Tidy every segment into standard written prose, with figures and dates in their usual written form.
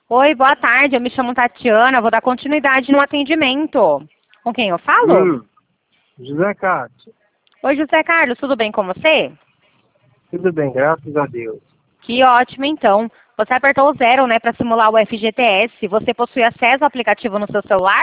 Oi, boa tarde. Eu me chamo Tatiana. Vou dar continuidade no atendimento. Com quem eu falo? José Carlos. Oi, José Carlos. Tudo bem com você? Tudo bem, graças a Deus. Que ótimo, então. Você apertou o 0, né, para simular o FGTS. Você possui acesso ao aplicativo no seu celular?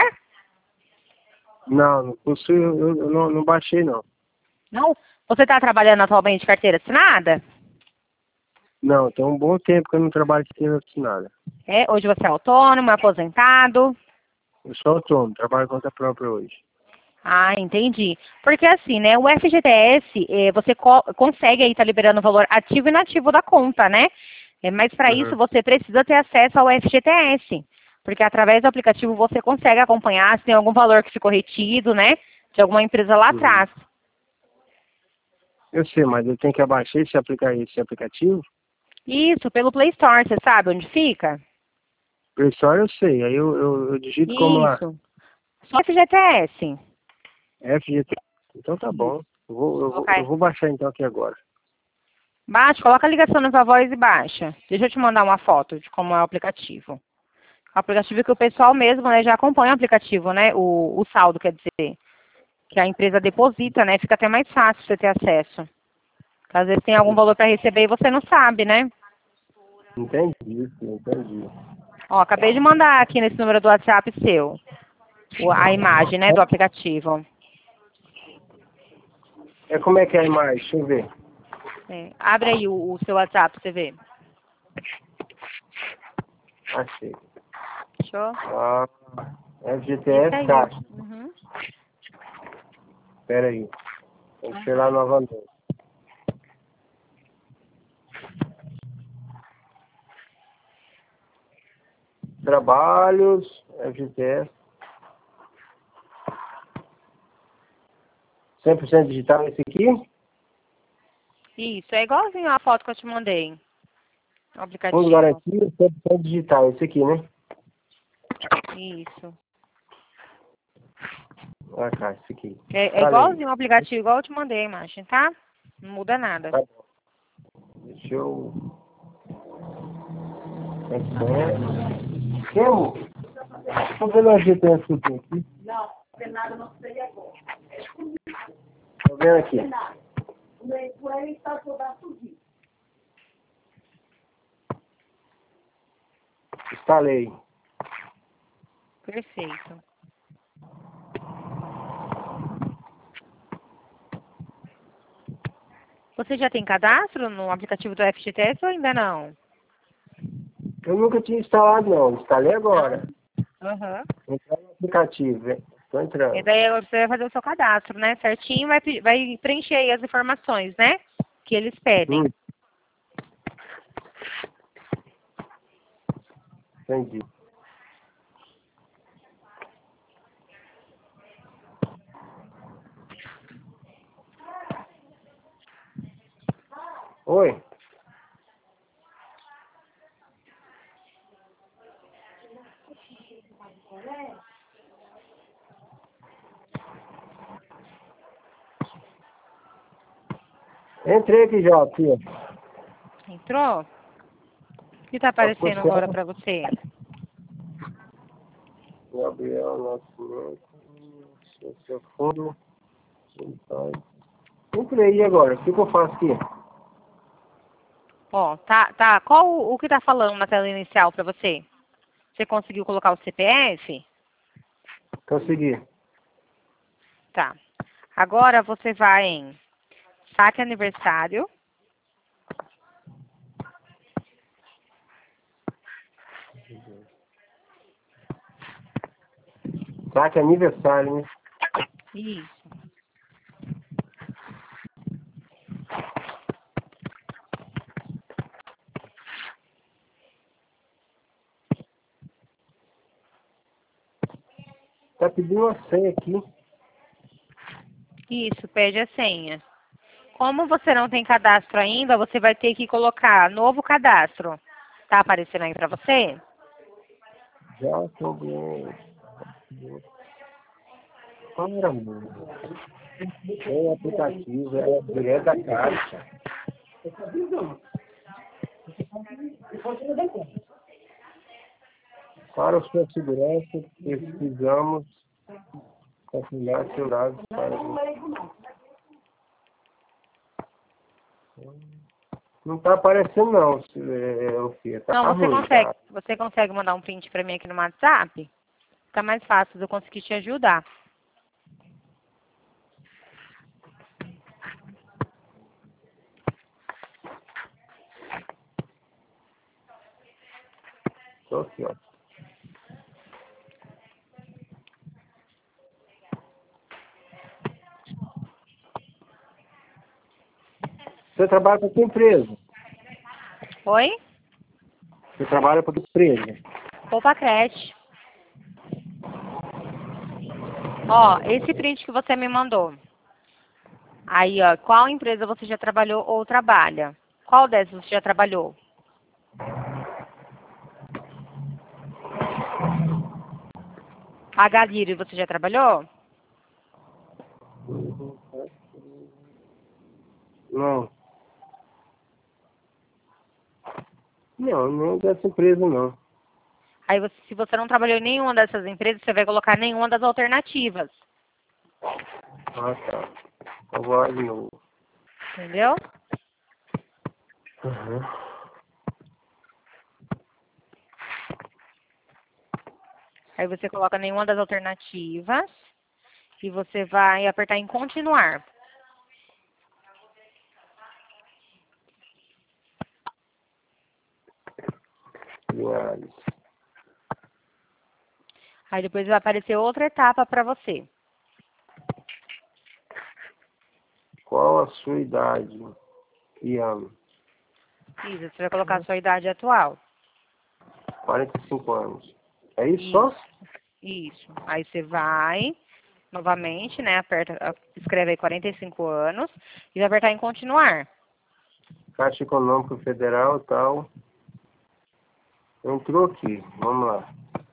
Não possui, eu não baixei não. Não? Você está trabalhando atualmente de carteira assinada? Não, tem um bom tempo que eu não trabalho de carteira assinada. É, hoje você é autônomo, aposentado? Eu sou autônomo, trabalho conta própria hoje. Ah, entendi. Porque assim, né, o FGTS, você consegue aí estar liberando o valor ativo e inativo da conta, né? Mas para isso você precisa ter acesso ao FGTS. Porque através do aplicativo você consegue acompanhar se tem algum valor que ficou retido, né? De alguma empresa lá atrás. Eu sei, mas eu tenho que abaixar esse aplicativo? Isso, pelo Play Store, você sabe onde fica? Play Store eu sei, aí eu digito como lá. Isso. Só FGTS. FGT. Então tá bom. Eu vou baixar então aqui agora. Baixa, coloca a ligação na sua voz e baixa. Deixa eu te mandar uma foto de como é o aplicativo. O aplicativo que o pessoal mesmo, né, já acompanha o aplicativo, né? O saldo, quer dizer, que a empresa deposita, né? Fica até mais fácil você ter acesso. Porque às vezes tem algum valor para receber e você não sabe, né? Entendi. Ó, acabei de mandar aqui nesse número do WhatsApp seu a imagem, né, do aplicativo. Como é que é a imagem? Deixa eu ver. Abre aí o seu WhatsApp pra você ver. Achei. Fechou? FGTS Caixa. Uhum. Espera aí. Tem que ser lá novamente. Trabalhos, FGTS. 100% digital esse aqui? Isso, é igualzinho a foto que eu te mandei. O Fundo aplicativo. garantia, 100% digital esse aqui, né? Isso. Ah, cá, esse aqui. É igualzinho o aplicativo, igual eu te mandei a imagem, tá? Não muda nada. Tá bom. Deixa eu... Temo? Tô vendo a GTS que eu tenho aqui. Não, tem nada, não sei agora. Tô vendo aqui. Instalei. Perfeito. Você já tem cadastro no aplicativo do FGTS ou ainda não? Eu nunca tinha instalado, não. Instalei agora. Aham. Entrar no aplicativo, hein? Tô entrando. E daí você vai fazer o seu cadastro, né? Certinho, vai preencher aí as informações, né? Que eles pedem. Entendi. Oi? Entrei aqui já, aqui, ó. Entrou? O que tá aparecendo agora pra você? Gabriel Nascimento. Seu fundo. Entrei agora. O que eu faço aqui? Ó, tá. Qual o que tá falando na tela inicial pra você? Você conseguiu colocar o CPF? Consegui. Tá. Agora você vai em saque aniversário. Saque aniversário, né? Isso. Tá pedindo uma senha aqui. Isso, pede a senha. Como você não tem cadastro ainda, você vai ter que colocar novo cadastro. Tá aparecendo aí pra você? Já também. Para, mano. Tem aplicativo, é direto da caixa. Para sua segurança, precisamos confirmar seus dados para... Não está aparecendo não, Fia. Tá Não, ruim, tá? você consegue mandar um print para mim aqui no WhatsApp? Fica mais fácil de eu conseguir te ajudar. Tô aqui, ó. Você trabalha para que empresa? Oi? Você trabalha para que empresa? Poupa creche. Ó, esse print que você me mandou. Aí, ó, qual empresa você já trabalhou ou trabalha? Qual dessas você já trabalhou? A Galiri, você já trabalhou? Não. Não, não dessa empresa não. Aí, se você não trabalhou em nenhuma dessas empresas, você vai colocar nenhuma das alternativas. Ah, tá. Eu vou lá de novo. Entendeu? Uhum. Aí você coloca nenhuma das alternativas e você vai apertar em continuar. Aí depois vai aparecer outra etapa para você. Qual a sua idade e ano? Isso, você vai colocar a sua idade atual. 45 anos. É isso só? Isso. Aí você vai, novamente, né, escreve aí 45 anos e vai apertar em continuar. Caixa Econômica Federal e tal. Entrou aqui. Vamos lá.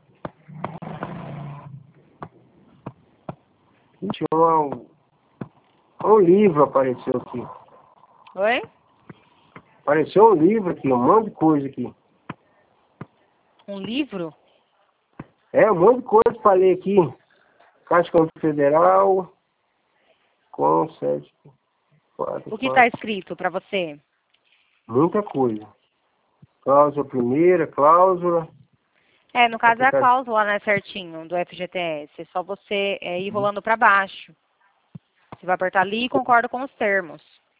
Gente, um livro apareceu aqui. Oi? Apareceu um livro aqui, um monte de coisa aqui. Um livro? É, um monte de coisa para ler aqui. Caixa Econômica Federal, com 7, 4, O que está escrito para você? muita coisa. Cláusula primeira, cláusula. É, no caso é a cláusula, né, certinho, do FGTS. É só você ir rolando para baixo. Você vai apertar ali e concorda com os termos.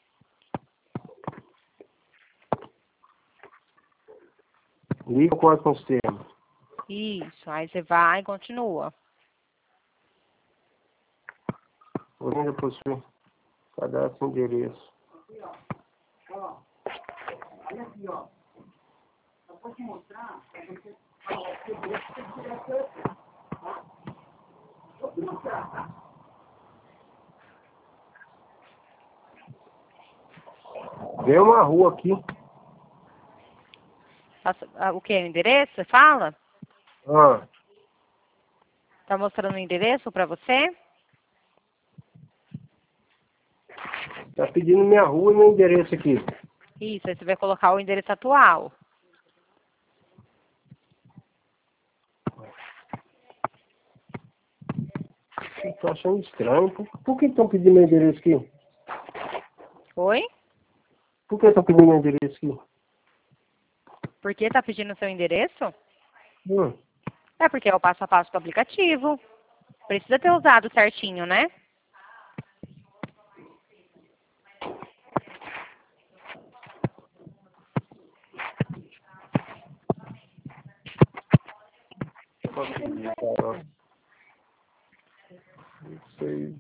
Liga com os termos. Isso, aí você vai e continua. Ainda possui cadastro endereço. Olha aqui, ó. Eu vou te mostrar para você. Vou te mostrar. Vem uma rua aqui. O que? O endereço? Você fala? Ah, Tá mostrando o endereço para você? tá pedindo minha rua e meu endereço aqui. Isso, aí você vai colocar o endereço atual. Tô achando estranho. Por que estão pedindo meu endereço aqui? Oi? Por que estão pedindo meu endereço aqui? Por que tá pedindo o seu endereço? Hum. É porque é o passo a passo do aplicativo. Precisa ter usado certinho, né? Não sei.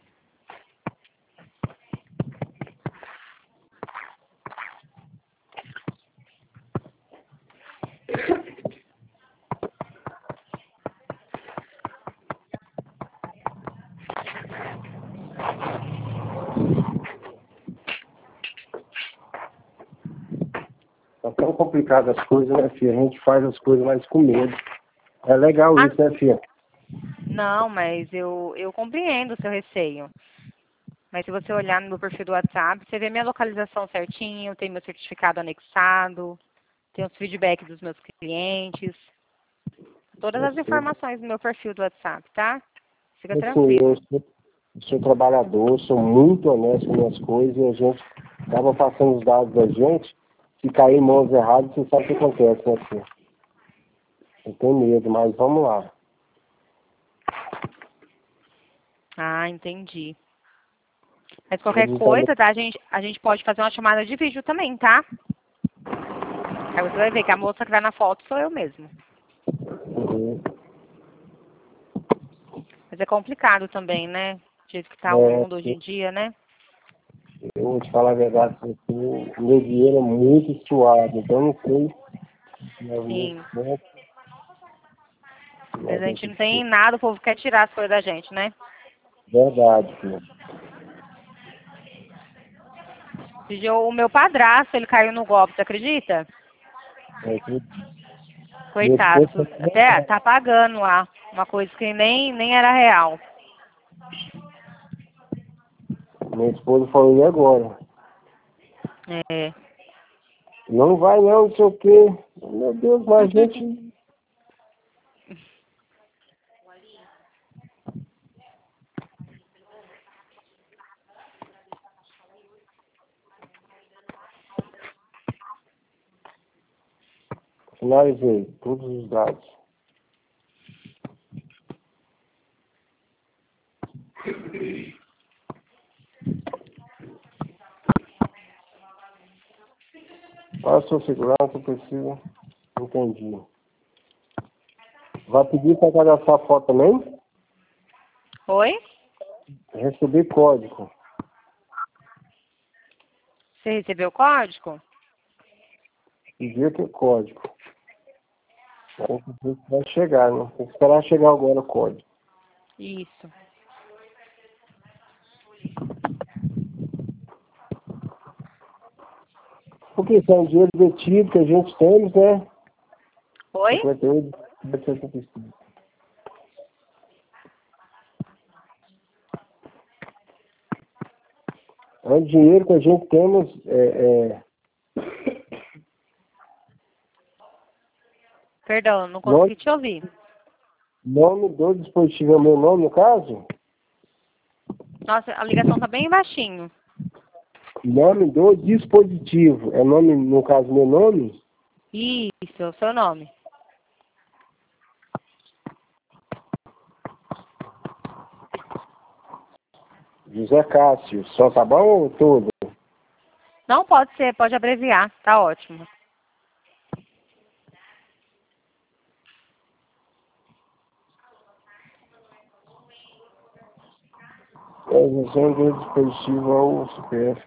Tá tão complicado as coisas, né, filha? A gente faz as coisas mais com medo. É legal isso, né, filha? Não, mas eu compreendo o seu receio. Mas se você olhar no meu perfil do WhatsApp, você vê minha localização certinho, tem meu certificado anexado, tem os feedbacks dos meus clientes. todas as informações no meu perfil do WhatsApp, tá? Fica Assim, tranquilo. eu sou trabalhador, sou muito honesto com minhas coisas e a gente acaba passando os dados da gente, se cair em mãos erradas, você sabe o que acontece, né, filho? Eu tenho medo, mas vamos lá. Ah, entendi. Mas qualquer coisa, tá? A gente pode fazer uma chamada de vídeo também, tá? Aí você vai ver que a moça que tá na foto sou eu mesmo. Uhum. Mas é complicado também, né? Do jeito que tá o mundo hoje em dia, né? Eu vou te falar a verdade, assim, o meu dinheiro é muito suado, então eu não sei. Sim. Mas Mas a gente não tem nada, o povo quer tirar as coisas da gente, né? verdade, filho. O meu padrasto, ele caiu no golpe, você acredita? Coitado. Até tá pagando lá. Uma coisa que nem era real. Minha esposa falou, e agora? É. Não vai não, não sei o quê. Meu Deus, mas a gente... Finalizei todos os dados. Qual a sua segurança precisa? Entendi. Vai pedir para cadastrar a foto também? Oi? Receber código. Você recebeu o código? Pedir que código. Vai chegar, né? Tem que esperar chegar agora o código. Isso. Porque isso é um dinheiro detido que a gente temos, né? Oi? 58, 75. É um dinheiro que a gente temos... Perdão, não consegui te ouvir. Nome do dispositivo é o meu nome, no caso? Nossa, a ligação tá bem baixinho. Nome do dispositivo. É nome, no caso, meu nome? Isso, é o seu nome. José Cássio. Só tá bom ou todo? Não, pode ser, pode abreviar. Tá ótimo. Transação do dispositivo ao CPF.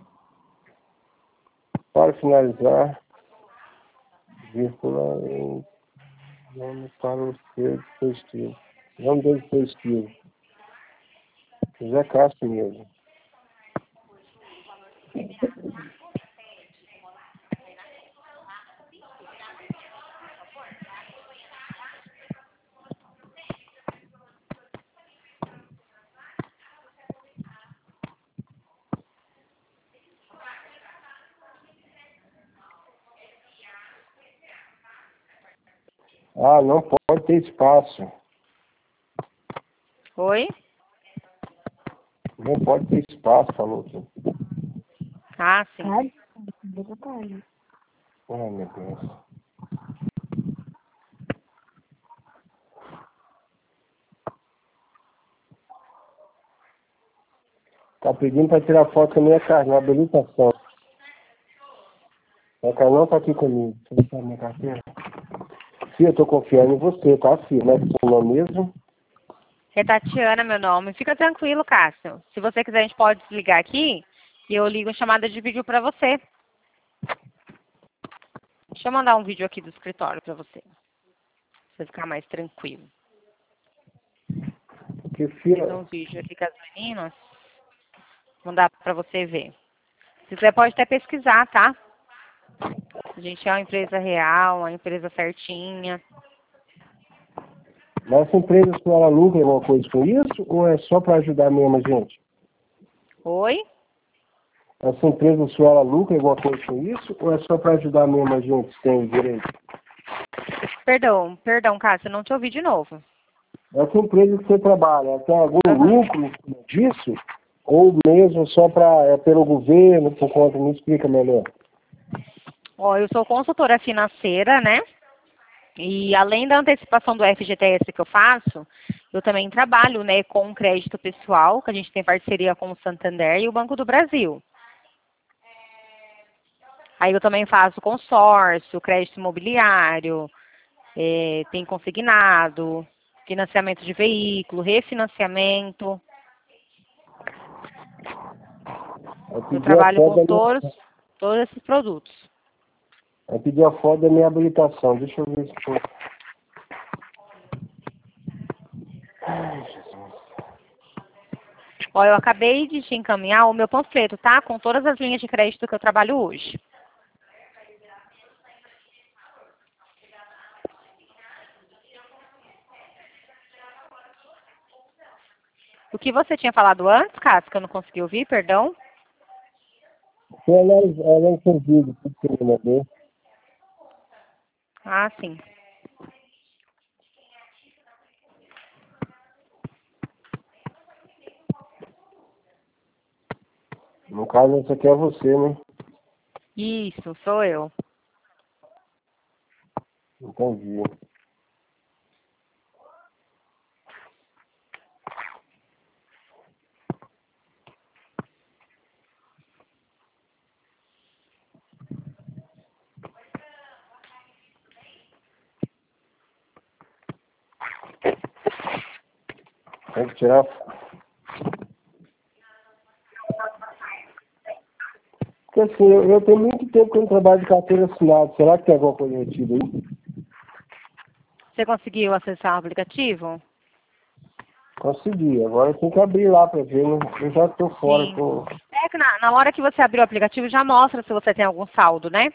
Para finalizar, vírgula em nome para o seu dispositivo. Nome do dispositivo. José Cássio mesmo. Ah, não pode ter espaço. Oi? Não pode ter espaço, falou aqui. Ah, sim. Ai, meu Deus. Tá pedindo para tirar foto com a minha carne, uma habilitação. A Carlão tá aqui comigo. Você não sabe minha carteira? Fih, eu tô confiando em você, tá, filho? Não é seu nome mesmo? É Tatiana, meu nome. Fica tranquilo, Cássio. Se você quiser, a gente pode desligar aqui e eu ligo a chamada de vídeo pra você. Deixa eu mandar um vídeo aqui do escritório pra você. Pra você ficar mais tranquilo. Porque, Fiz filha, um vídeo aqui com as meninas. Vou mandar pra você ver. Se quiser, pode até pesquisar, tá? A gente é uma empresa real, uma empresa certinha. mas essa empresa, se ela lucra alguma coisa com isso, ou é só para ajudar mesmo a gente? Oi? Essa empresa, se ela lucra alguma coisa com isso, ou é só para ajudar mesmo a gente, se tem direito? Perdão, Cássio, eu não te ouvi de novo. Essa empresa que você trabalha, tem algum lucro disso? Ou mesmo só pelo governo, por conta? Me explica melhor. Ó, eu sou consultora financeira, né? E além da antecipação do FGTS que eu faço, eu também trabalho, né, com crédito pessoal, que a gente tem parceria com o Santander e o Banco do Brasil. Aí eu também faço consórcio, crédito imobiliário, tem consignado, financiamento de veículo, refinanciamento. Eu trabalho com todos esses produtos. Eu pedi a foto da minha habilitação. Deixa eu ver se foi. Ai, Jesus. Ó, eu acabei de te encaminhar o meu panfleto, tá? Com todas as linhas de crédito que eu trabalho hoje. O que você tinha falado antes, Cássio, que eu não consegui ouvir, perdão? Ela é entendido, tudo que ele mandou. Ah, sim. No caso, essa aqui é você, né? Isso, sou eu. Entendi. Tem que tirar. Porque assim, eu tenho muito tempo que eu não trabalho de carteira assinada. Será que tem alguma coisa retida aí? Você conseguiu acessar o aplicativo? Consegui. Agora tem que abrir lá pra ver, né? Eu já tô fora Sim. com. É que na hora que você abrir o aplicativo já mostra se você tem algum saldo, né?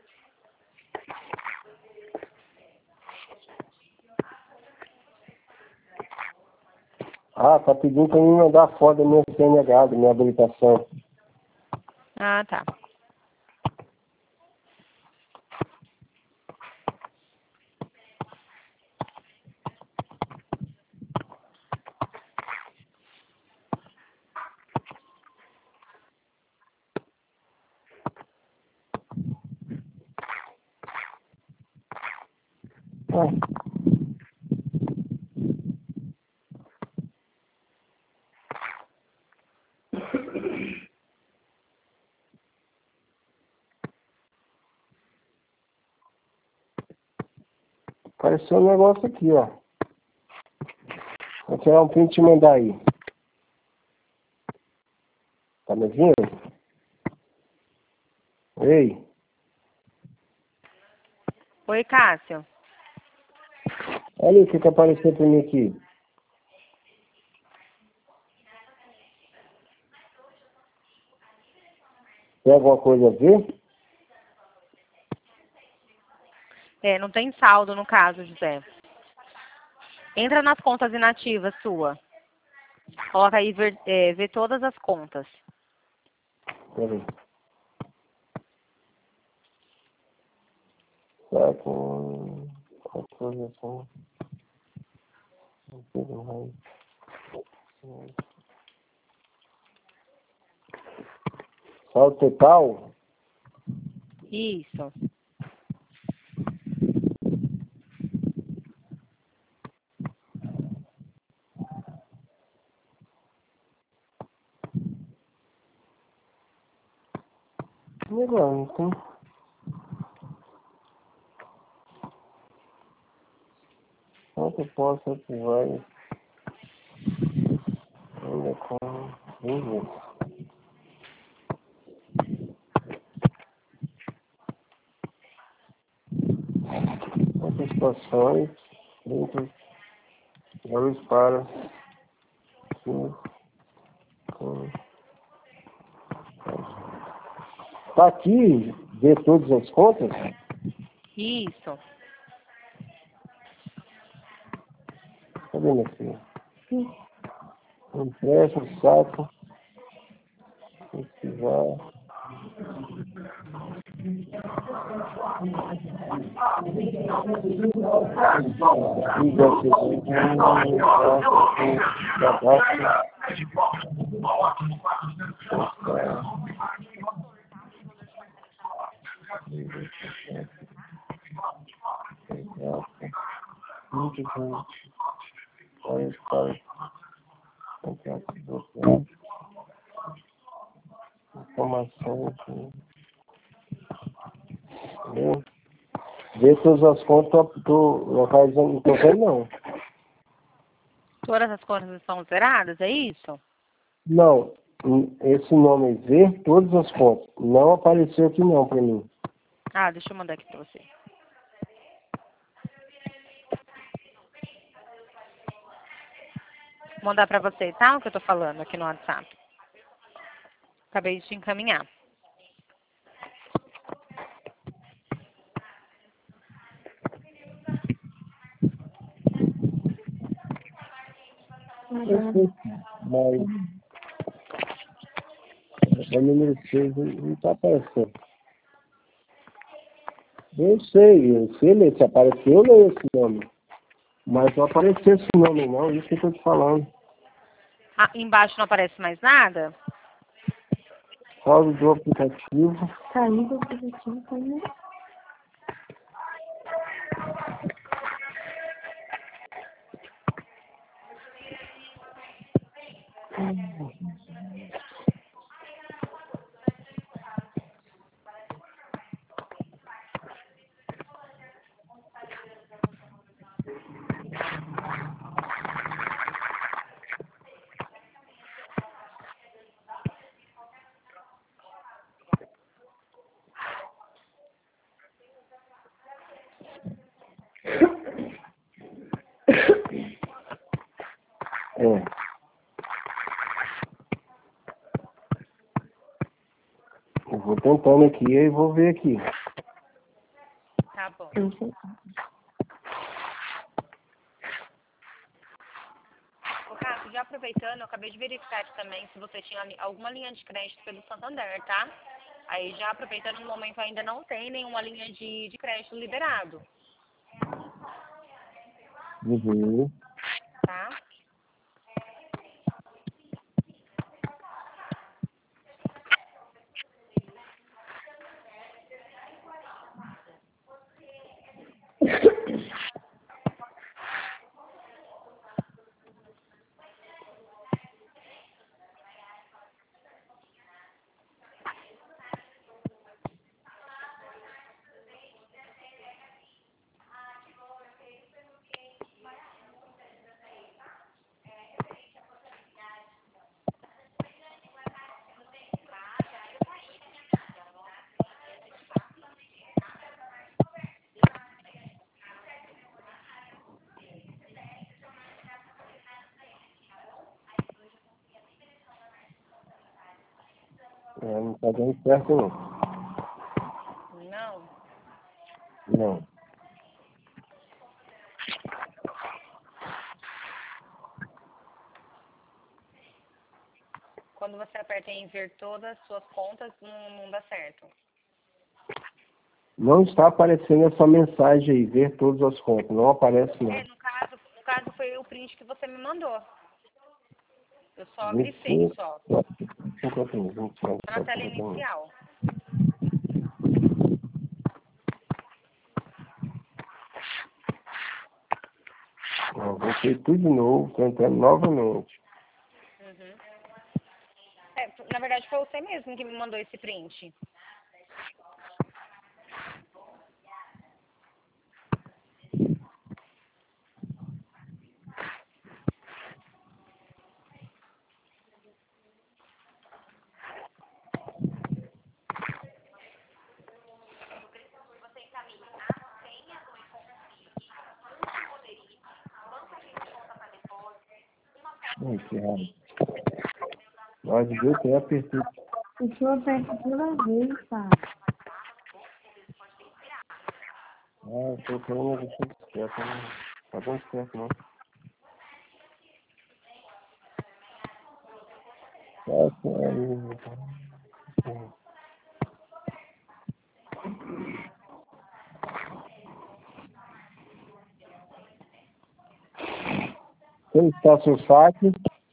Ah, tá pedindo pra mim mandar a foto da minha CNH, da minha habilitação. Ah, tá. Ah. Apareceu um negócio aqui, ó. Vou tirar um print e mandar aí. Tá me ouvindo? Ei, Oi, Cássio. olha o que apareceu pra mim aqui. Tem alguma coisa a ver? Não tem saldo no caso, José. Entra nas contas inativas sua. Coloca aí ver todas as contas. Peraí. Tá com autorização. Saldo total? Isso. Legal, então. Quanto eu posso ativar isso? Ainda com. Vamos ver. Participações. Dentro. Valores para. Tá aqui, ver todas as contas? Isso. Cadê minha filha? Empréstimo, saco. Pesquisar. Informação aqui. Ver todas as contas do localizando, não tô vendo não. Todas as contas estão zeradas, é isso? Não, esse nome é ver todas as contas. Não apareceu aqui não pra mim. Ah, deixa eu mandar aqui pra você. Vou mandar pra você, tá? O que eu tô falando aqui no WhatsApp. Acabei de te encaminhar. Mas o número 6 não tá aparecendo. Eu sei ler, se apareceu, eu leio esse nome. Mas não apareceu esse nome não, isso que eu tô te falando. Ah, embaixo não aparece mais nada? Salve do aplicativo. Sair do aplicativo também. É. Eu vou tentando aqui e vou ver aqui. Tá bom. Eu sei. Ô, Cássio, já aproveitando, eu acabei de verificar aqui também se você tinha alguma linha de crédito pelo Santander, tá? Aí, já aproveitando, no momento ainda não tem nenhuma linha de crédito liberado, Uhum. tá? Não tá dando certo não. Não. Não. Quando você aperta em ver todas as suas contas, não dá certo. Não está aparecendo essa mensagem aí, ver todas as contas. Não aparece não. No caso foi o print que você me mandou. Eu só 25, grifei, só. 51, 25, Tá na tela 51. inicial. Eu voltei tudo de novo, tô entrando novamente. Uhum. Na verdade, foi você mesmo que me mandou esse print. Ai, que raiva. Nós de Deus tem apertado. O senhor aperta toda vez, tá? Ah, tô falando de tudo certo, não tá dando certo não. solicitar seu saque.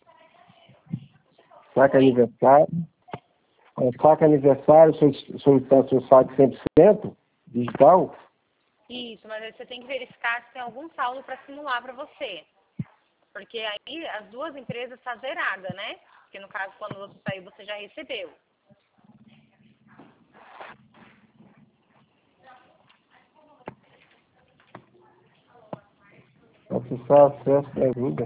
Saque aniversário. Saque aniversário, solicitar seu saque 100% digital. Isso, mas aí você tem que verificar se tem algum saldo para simular para você. Porque aí as duas empresas estão zeradas, né? Porque no caso, quando você saiu, você já recebeu. Acessar acesso à ajuda.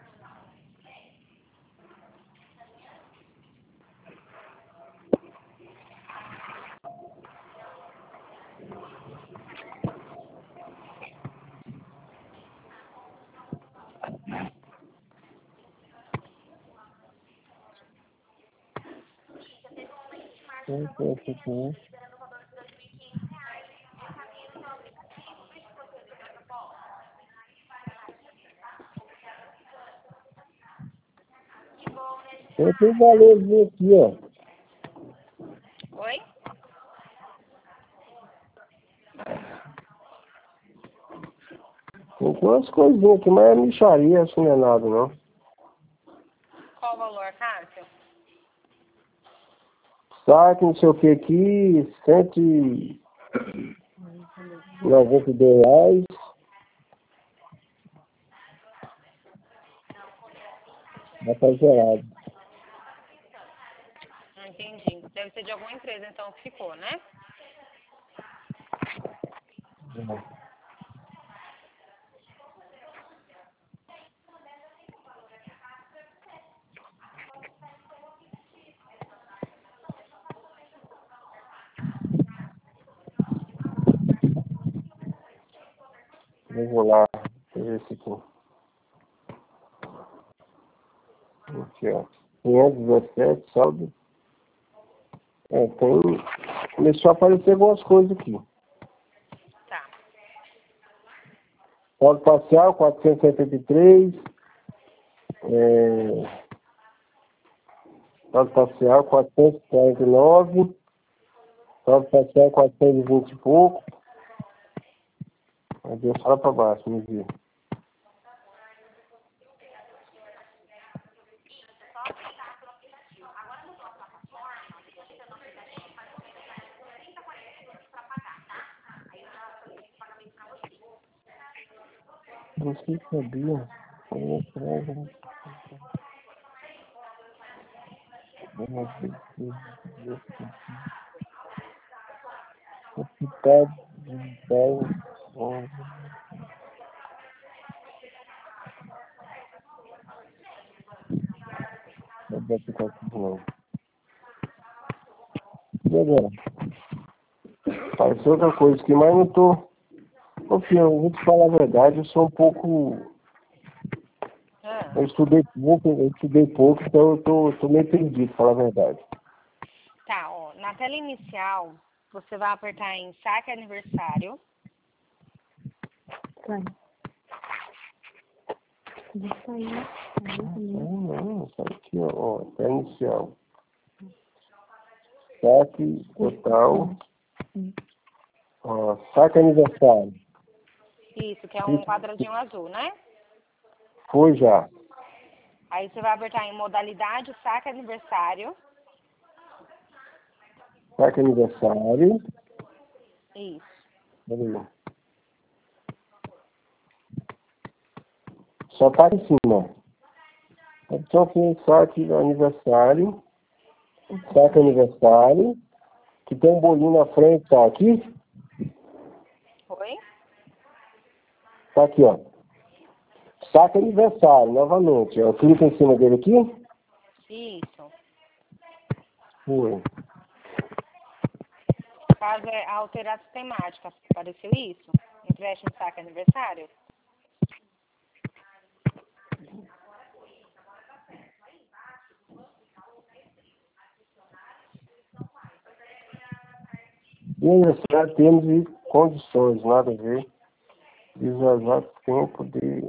Tem um valorzinho aqui, ó. Oi? Tem umas coisinhas aqui, mas é mixaria, assim não é nada, não. Qual o valor, Cássio? Saque, não sei o que aqui, R$192. Já tá gerado. Entendi. Deve ser de alguma empresa, então, que ficou, né? Vamos lá, deixa eu ver esse aqui. Aqui, ó. 517, saldo. Começou a aparecer algumas coisas aqui. Tá. Saldo parcial, 473. Saldo parcial, 449. Saldo parcial, 420 e pouco. Aí deu só para baixo, me viu. Não sei se sabia. Hospital digital. Não vai ficar aqui não. E agora? Apareceu outra coisa aqui, mas não tô. Ô filho, eu vou te falar a verdade, eu sou um pouco. Eu estudei pouco, então eu tô meio perdido, pra falar a verdade. Tá, ó. Na tela inicial, você vai apertar em saque aniversário. Vai. Deixa aí. Não, sai aqui, ó, até inicial. Saque total. Ó, saque aniversário. Isso, que é um quadradinho azul, né? Foi já. Aí você vai apertar em modalidade saque aniversário. Saque aniversário. Isso. Beleza. Só tá aqui em cima. Então tem saque aniversário. Saque aniversário. Que tem um bolinho na frente, tá aqui? Oi? Tá aqui, ó. Saque aniversário, novamente. Eu clico em cima dele aqui. Isso. Foi. Caso é alterar a temática, apareceu isso? Empréstimo saque aniversário? E aniversário temos e condições, nada a ver. Diz o exato tempo de.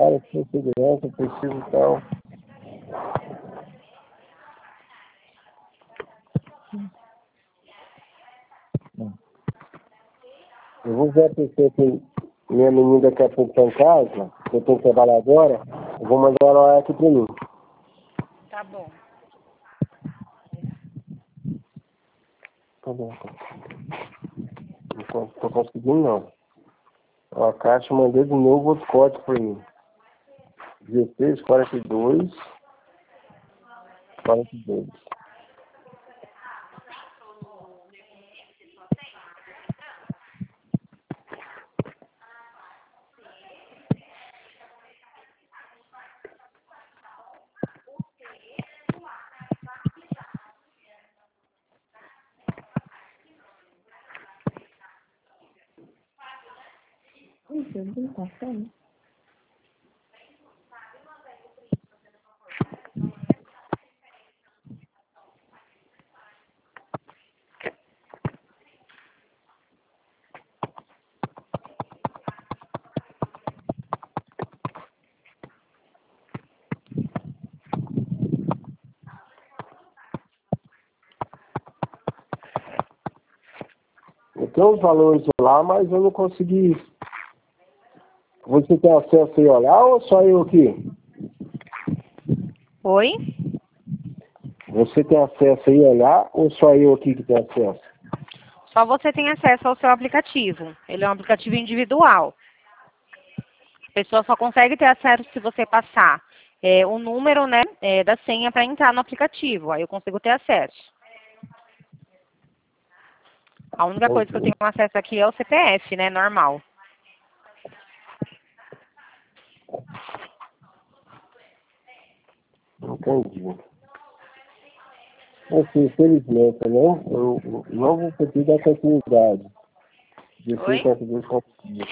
cara, sem segurança, preciso e tal. Eu vou ver a pessoa que minha menina daqui a pouco está em casa, eu tenho que trabalhar agora, eu vou mandar ela aqui para mim. Tá bom. Tá bom, tá. Não tô conseguindo não. Ó, a Caixa mandou de novo outro código para mim. 16, 42, 42. Ixi, eu não tá saindo. Eu tenho os valores lá, mas eu não consegui. Você tem acesso aí olhar ou só eu aqui? Oi? Você tem acesso aí olhar ou só eu aqui que tem acesso? Só você tem acesso ao seu aplicativo. Ele é um aplicativo individual. A pessoa só consegue ter acesso se você passar o número, né, da senha para entrar no aplicativo. Aí eu consigo ter acesso. A única coisa que eu tenho acesso aqui é o CPF, né, normal. Entendi. Assim, infelizmente, né? Eu não vou conseguir dar continuidade. De Oi? 52 conseguir.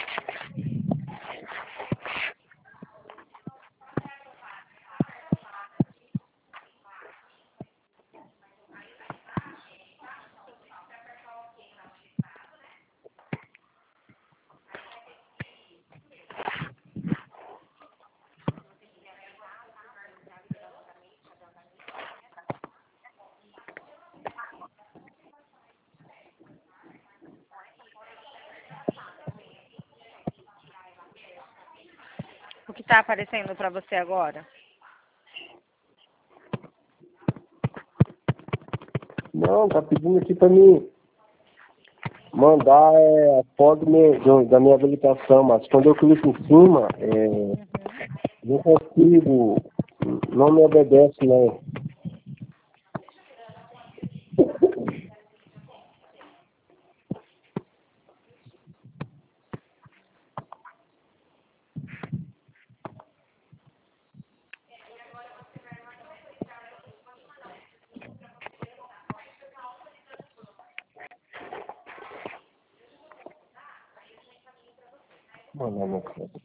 O que está aparecendo para você agora? Não, tá pedindo aqui para mim mandar a foto da minha habilitação, mas quando eu clico em cima, não consigo, não me obedece, não. Mandar minha foto.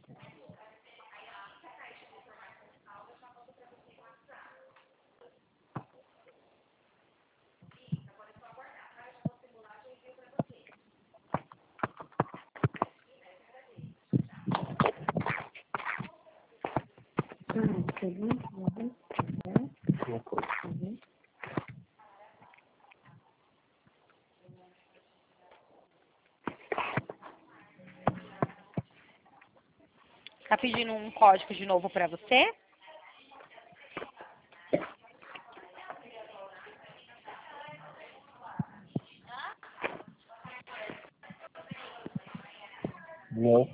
Minha foto. Está pedindo um código de novo para você? Não.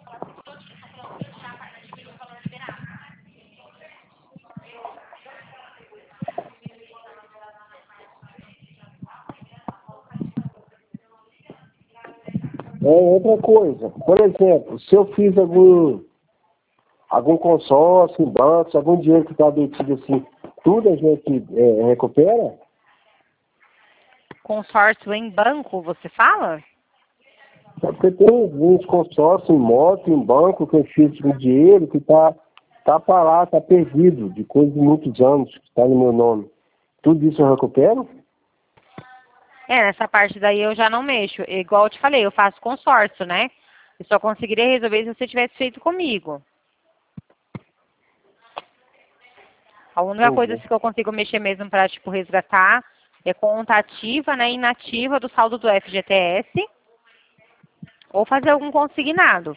Outra coisa, por exemplo, se eu fiz algum consórcio em bancos, algum dinheiro que está detido assim, tudo a gente recupera? Consórcio em banco, você fala? É porque tem uns consórcios em moto, em banco, que eu fiz com dinheiro que tá parado, está perdido, de coisa de muitos anos, que está no meu nome. Tudo isso eu recupero? Nessa parte daí eu já não mexo. Igual eu te falei, eu faço consórcio, né? Eu só conseguiria resolver se você tivesse feito comigo. A única coisa que eu consigo mexer mesmo para, tipo, resgatar é conta ativa, né, inativa do saldo do FGTS ou fazer algum consignado.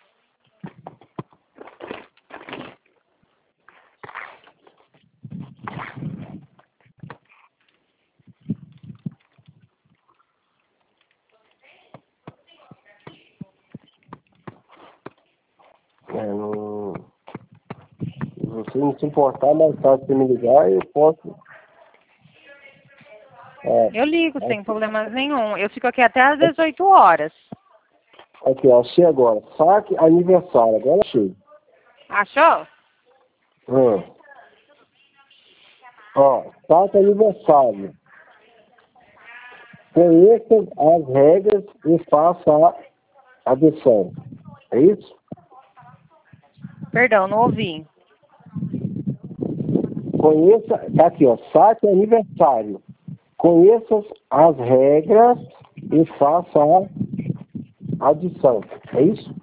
Não... Se você não se importar, mais tarde você me ligar, eu posso... Eu ligo sem problema nenhum. Eu fico aqui até às 18 horas. Aqui, ó, achei agora. Saque aniversário. Agora achei. Achou? Ó, saque aniversário. Conheça as regras e faça a adição. É isso? Perdão, não ouvi. Conheça, tá aqui, ó, saque aniversário. Conheça as regras e faça a adição. É isso?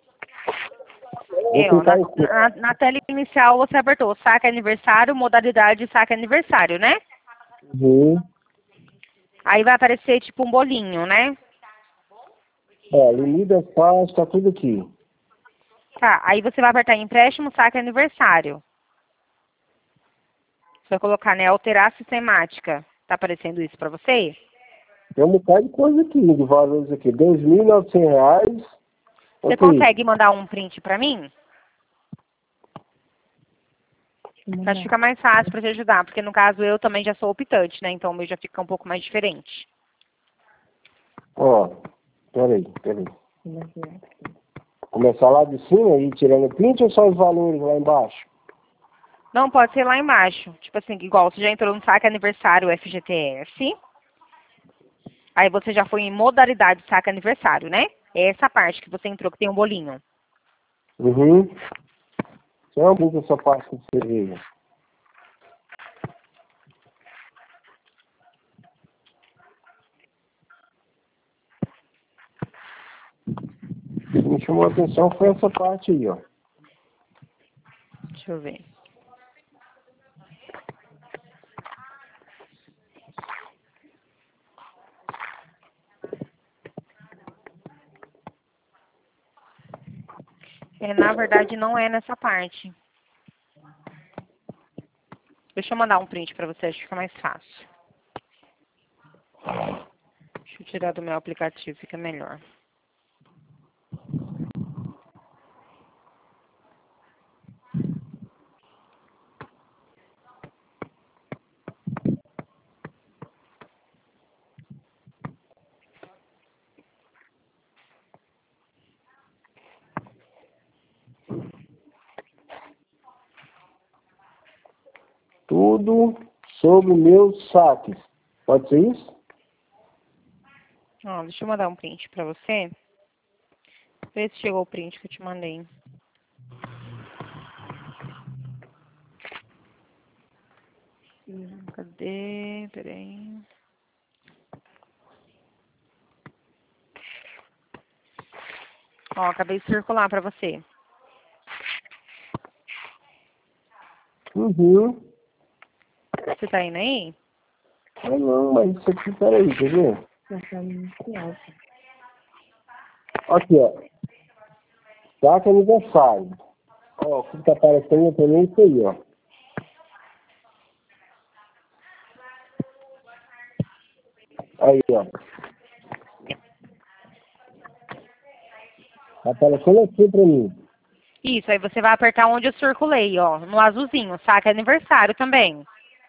Eu, na tela inicial você apertou saque aniversário, modalidade saque aniversário, né? Uhum. Aí vai aparecer tipo um bolinho, né? Limite das taxas, tá tudo aqui. Tá, aí você vai apertar empréstimo, saque aniversário. Você vai colocar, né, alterar a sistemática. Tá aparecendo isso pra você? Tem um bocado de coisa aqui, de valores aqui. R$ 2.900. Você consegue mandar um print pra mim? Acho que fica mais fácil pra te ajudar, porque no caso eu também já sou optante, né? Então o meu já fica um pouco mais diferente. Ó, peraí. Começar lá de cima e ir tirando print ou só os valores lá embaixo? Não, pode ser lá embaixo. Tipo assim, igual você já entrou no saque aniversário FGTS. Aí você já foi em modalidade saque aniversário, né? É essa parte que você entrou que tem um bolinho. Uhum. Só muito essa parte que você veja. O que me chamou a atenção foi essa parte aí, ó. Deixa eu ver. Na verdade, não é nessa parte. Deixa eu mandar um print pra você, acho que fica mais fácil. Deixa eu tirar do meu aplicativo, fica melhor. Tudo sobre meus saques. Pode ser isso? Ó, deixa eu mandar um print pra você. Vê se chegou o print que eu te mandei. Cadê? Peraí. Ó, acabei de circular pra você. Uhum. Você tá indo aí? Não, mas isso aqui, peraí, quer ver? Aqui, ó. Saque aniversário. Ó, o que tá aparecendo também é isso aí, ó. Aí, ó. Tá aparecendo aqui pra mim. Isso, aí você vai apertar onde eu circulei, ó, no azulzinho, saque aniversário também.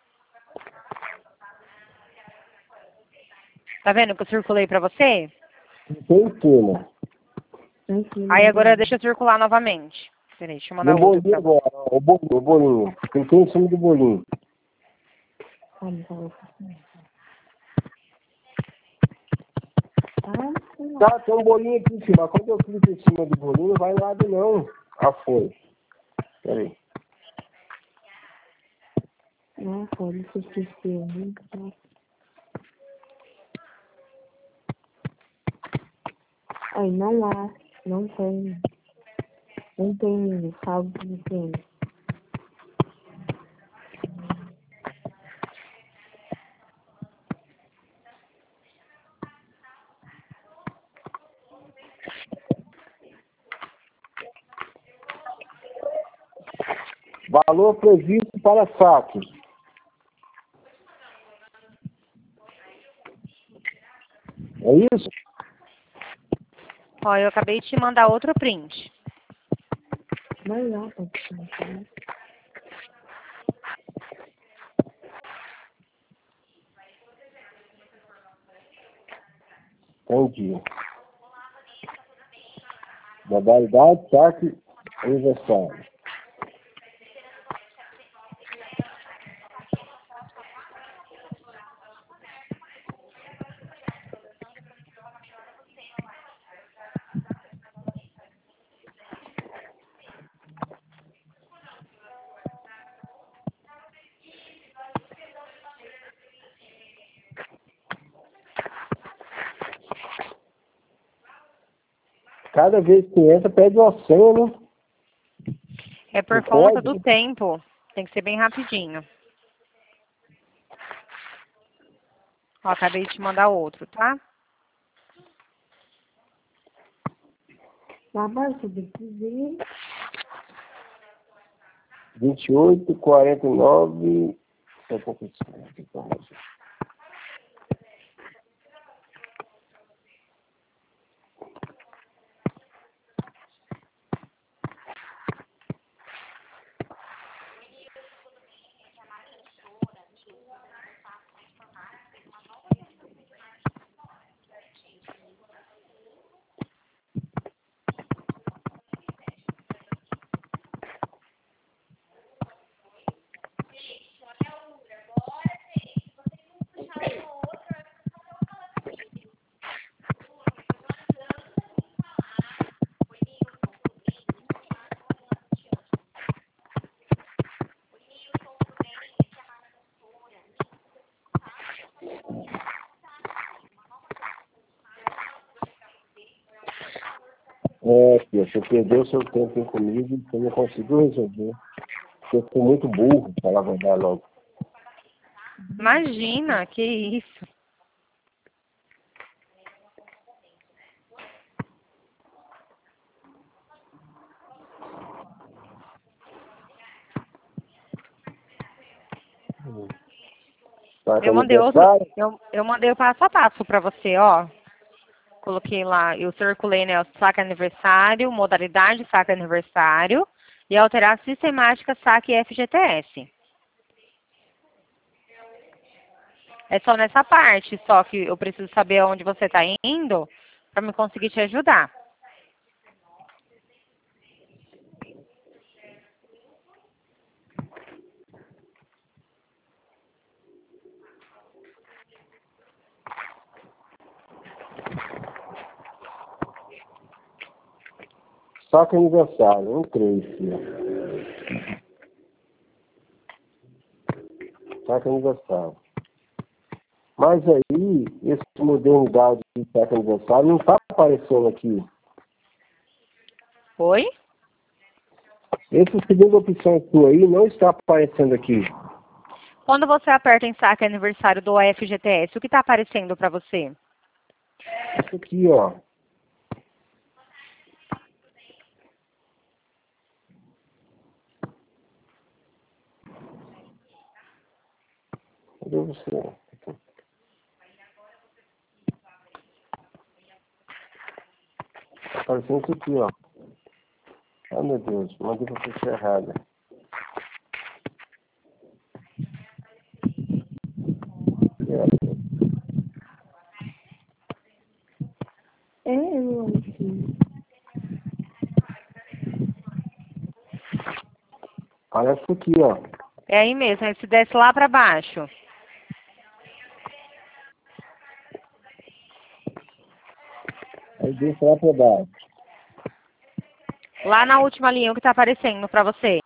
Tá vendo que eu circulei pra você? Tem em cima. Aí agora deixa eu circular novamente. Peraí, deixa eu mandar No outro bolinho pra você. agora, ó, o bolinho. Cliquei em cima do bolinho. Tá, tem um bolinho aqui em cima. Quando eu clico em cima do bolinho, não vai nada não. Ah, foi. Peraí. Não, pode se esquecer. Aí não há, não tem saldo de tempo. valor previsto para saque. É isso? Ó, eu acabei de te mandar outro print. Vai lá, paciente. Entendi. Modalidade, saque, aniversário. Cada vez que entra, pede uma senha, né? É por Não conta pode? do tempo. Tem que ser bem rapidinho. Ó, acabei de te mandar outro, tá? Lá vai subir. 28, 49, 75. Filha, você perdeu seu tempo comigo e você não conseguiu resolver. Você ficou muito burro, para falar a verdade logo. Imagina, que isso. Saque Eu mandei outro, aniversário, eu mandei o passo a passo pra você, ó. Coloquei lá, eu circulei, né, o saque aniversário, modalidade saque aniversário e alterar a sistemática saque FGTS. É só nessa parte, só que eu preciso saber aonde você está indo para me conseguir te ajudar. saque aniversário, entrei, filha. Saque aniversário. Mas aí, esse modernidade de saque aniversário não está aparecendo aqui. Oi? Essa segunda opção sua aí não está aparecendo aqui. Quando você aperta em saque aniversário do FGTS, o que está aparecendo para você? Isso aqui, ó. Cadê você? Tá aparecendo isso aqui, ó. Ai, meu Deus, mandei pra pessoa errada. Eu assim. Parece isso aqui, ó. É aí mesmo, aí se desce lá para baixo. Aí deixa lá pra baixo. Lá na última linha, o que está aparecendo para você?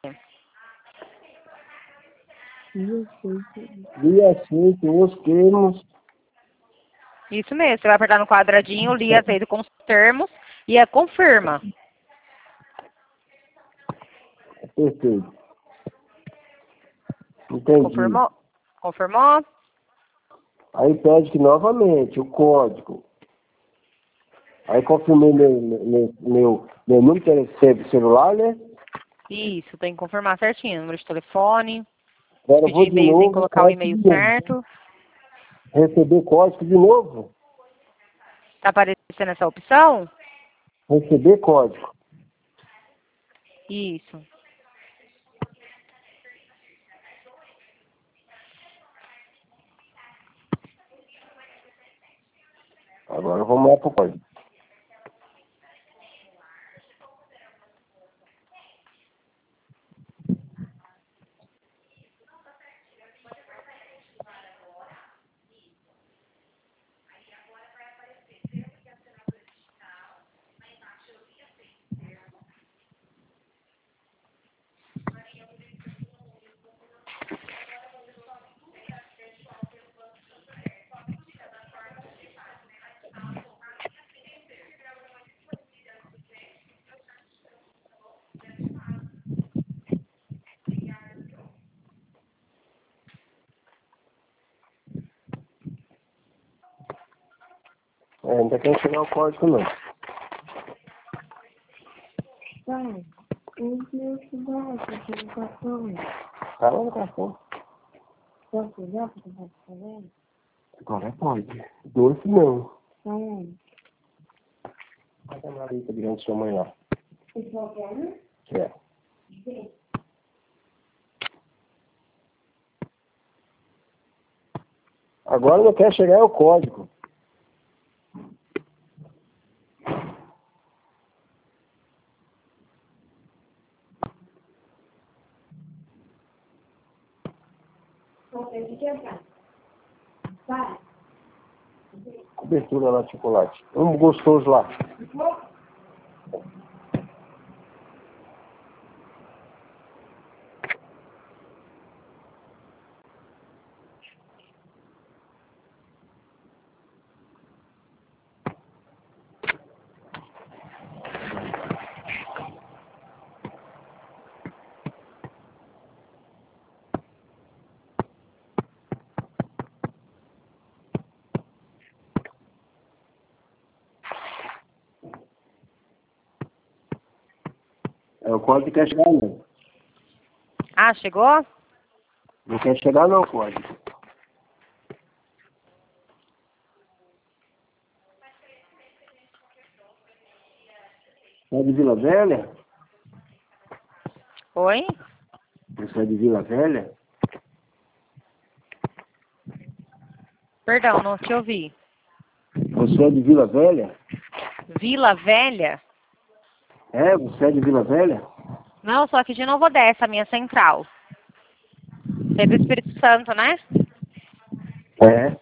E aceito os termos. Isso mesmo, você vai apertar no quadradinho, li aceito com os termos e é confirma. Perfeito. Entendi. Confirmou? Confirmou? Aí pede que novamente o código. Aí confirmei meu número de celular, né? Isso, tem que confirmar certinho. Número de telefone. Agora eu Pedir vou de e-mail, tem que novo. colocar o e-mail certo. Receber código de novo. Tá aparecendo essa opção? Receber código. Isso. Agora vamos lá pro código. Ainda quer chegar o código não. Pai, os meus cuidados de educação. Tá lá no cartão. Posso usar para tentar fazer? Agora pode. Doce não. Pai, Vai dar uma lista grande sua mãe lá. você quer, né? É. Agora não quer chegar é o código. Você quer, pai? Cobertura lá de chocolate. Um gostoso lá. É o código que quer chegar não. Ah, chegou? Não quer chegar não, código. É de Vila Velha? Oi? Você é de Vila Velha? Perdão, não te ouvi. Você é de Vila Velha? Vila Velha? É, você é de Vila Velha? Não, sou aqui de Nova Odessa, minha central. Você é do Espírito Santo, né? É.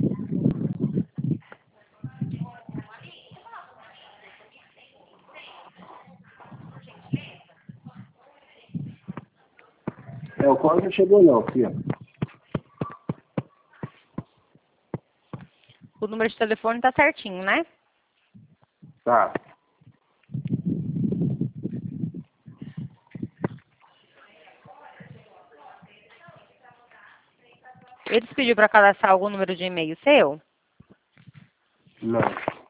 É, o código não chegou não, filha. O número de telefone tá certinho, né? Tá. Eles pediu para cadastrar algum número de e-mail seu? Não.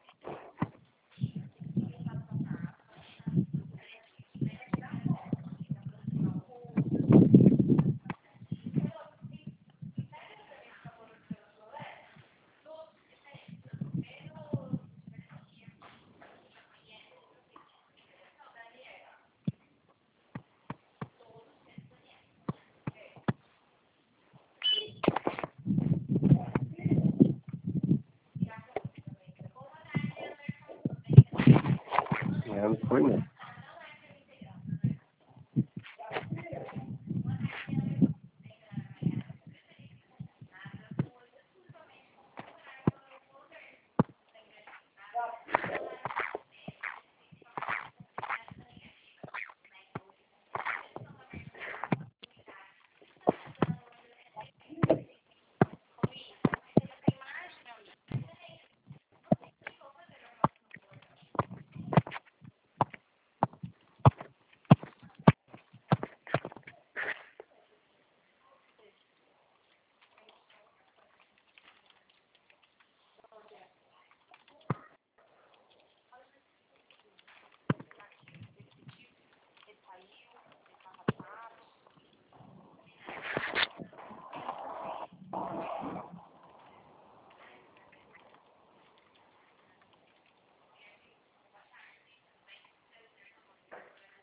É, não foi não.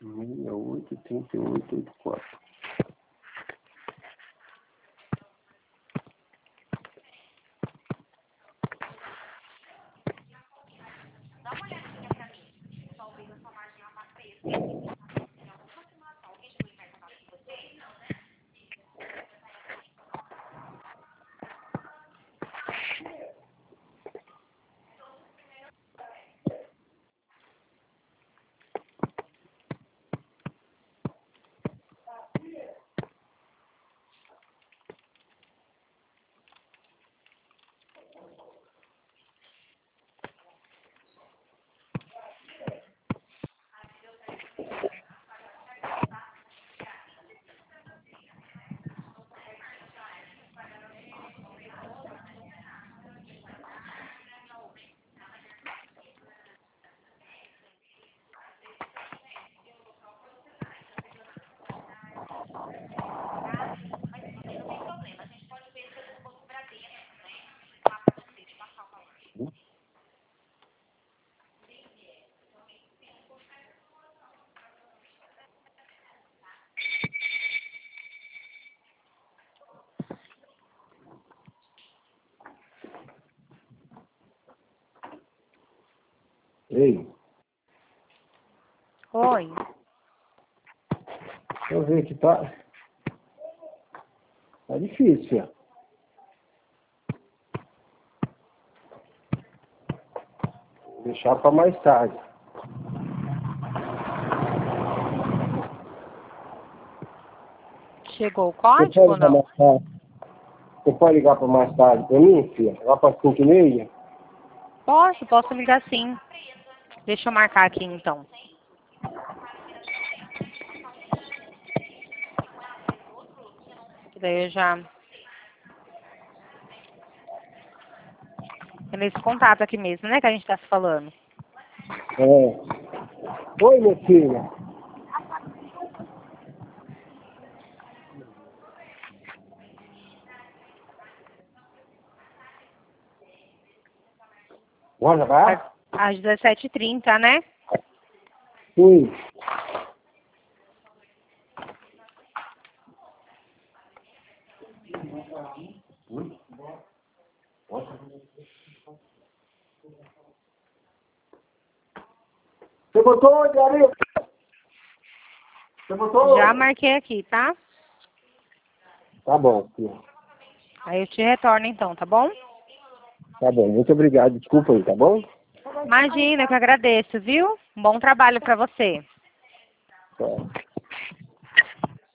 683884. Ei, Oi. deixa eu ver aqui, tá difícil, filha. Vou deixar para mais tarde. Chegou o código ou não? Você pode ligar para mais tarde para mim, filha? Lá para 5h30? Posso ligar sim. Deixa eu marcar aqui então. Daí eu já... É nesse contato aqui mesmo, né, que a gente tá se falando. É. Oi, minha filha. Bora, vai? Às 17h30, né? Sim. Você botou onde, Ari? Você botou Já onde? marquei aqui, tá? Tá bom, filha. Aí eu te retorno então, tá bom? Tá bom, muito obrigado. Desculpa aí, tá bom? Imagina, eu que agradeço, viu? Um bom trabalho pra você. Tá.